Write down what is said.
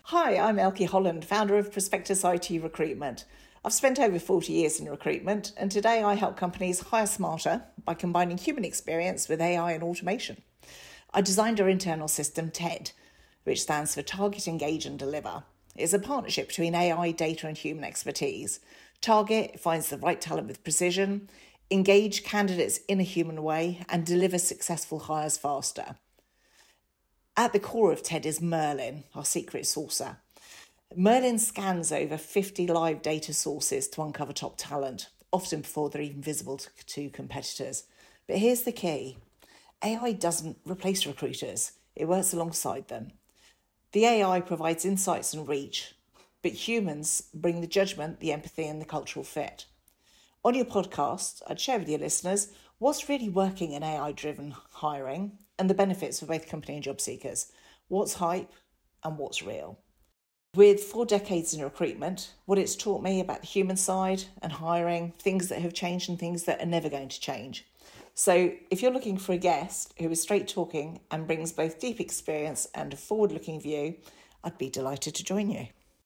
Hi, I'm Elke Holland, founder of Prospectus IT Recruitment. I've spent over 40 years in recruitment, and today I help companies hire smarter by combining human experience with AI and automation. I designed our internal system, TED, which stands for Target, Engage and Deliver. It's a partnership between AI, data and human expertise. Target finds the right talent with precision, engage candidates in a human way, and deliver successful hires faster. At the core of TED is Merlin, our secret saucer. Merlin scans over 50 live data sources to uncover top talent, often before they're even visible to competitors. But here's the key. AI doesn't replace recruiters. It works alongside them. The AI provides insights and reach, but humans bring the judgment, the empathy and the cultural fit. On your podcast, I'd share with your listeners what's really working in AI-driven hiring and the benefits for both company and job seekers. What's hype and what's real? With 4 decades in recruitment, what it's taught me about the human side and hiring, things that have changed and things that are never going to change. So if you're looking for a guest who is straight talking and brings both deep experience and a forward-looking view, I'd be delighted to join you.